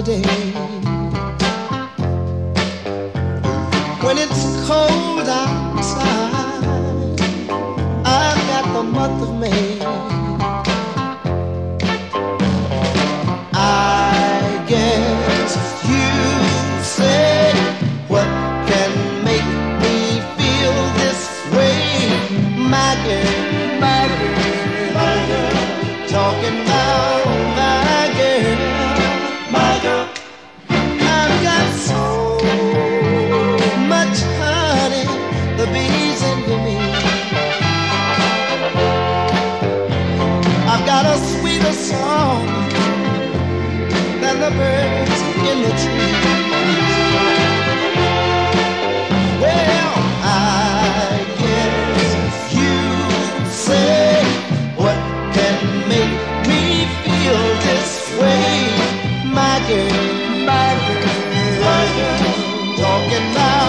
holiday. When it's cold outside, I've got the month of May. I guess you say, what can make me feel this way? My girl, my girl, my girl, talking about my girl, my girl. I've got so much honey, the bees envy me. I've got a sweeter song than the birds in the trees. Well, I guess you say, what can make me feel this way? My girl, my girl, my girl, talking about